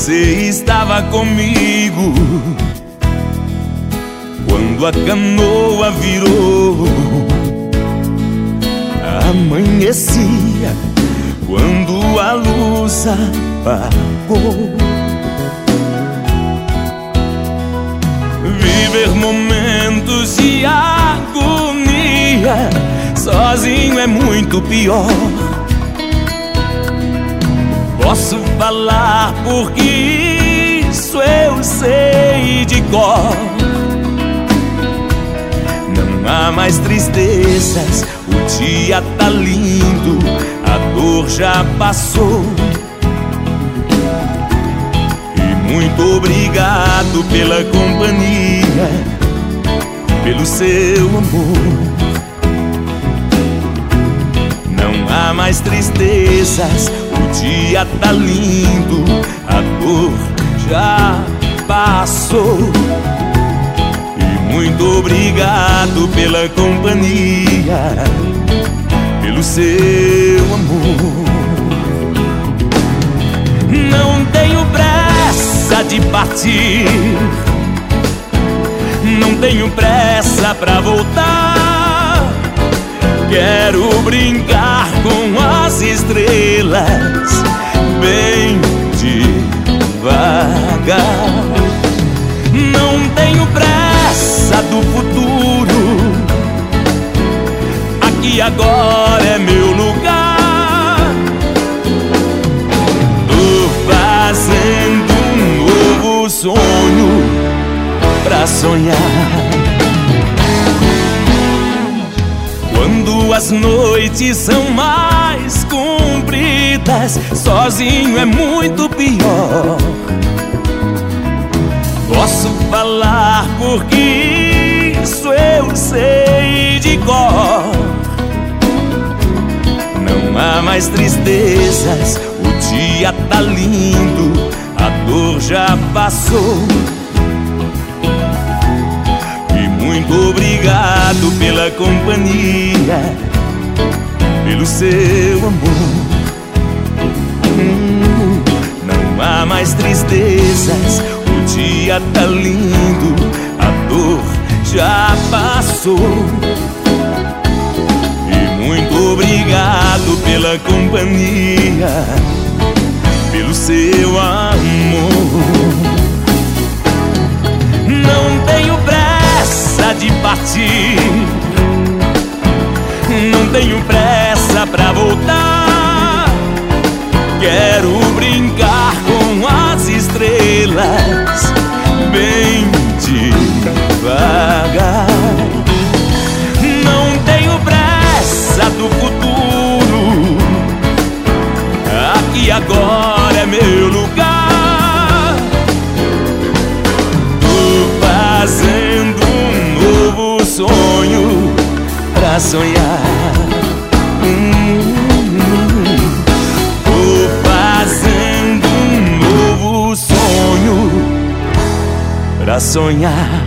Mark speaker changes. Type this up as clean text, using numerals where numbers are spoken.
Speaker 1: você estava comigo. Quando a canoa virou, amanhecia quando a luz apagou. Viver momentos de agonia sozinho é muito pior. Posso falar porque isso eu sei de cor. Não há mais tristezas, o dia tá lindo, a dor já passou. E muito obrigado pela companhia, pelo seu amor. Não há mais tristezas, o dia tá lindo, a dor já passou. E muito obrigado pela companhia, pelo seu amor. Não tenho pressa de partir, não tenho pressa pra voltar. Quero brincar com as estrelas bem devagar. Não tenho pressa do futuro, aqui agora é meu lugar. Tô fazendo um novo sonho pra sonhar. Quando as noites são mais compridas, sozinho é muito pior. Posso falar porque isso eu sei de cor. Não há mais tristezas, o dia tá lindo, a dor já passou. Muito obrigado pela companhia, pelo seu amor. Não há mais tristezas, o dia tá lindo, a dor já passou. E muito obrigado pela companhia, pelo seu amor. Não tenho pressa de partir, não tenho pressa pra voltar. Quero brincar com as estrelas bem devagar. Não tenho pressa do futuro, aqui agora é meu lugar. Tô fazendo um novo sonho pra sonhar. Tô fazendo um novo sonho pra sonhar.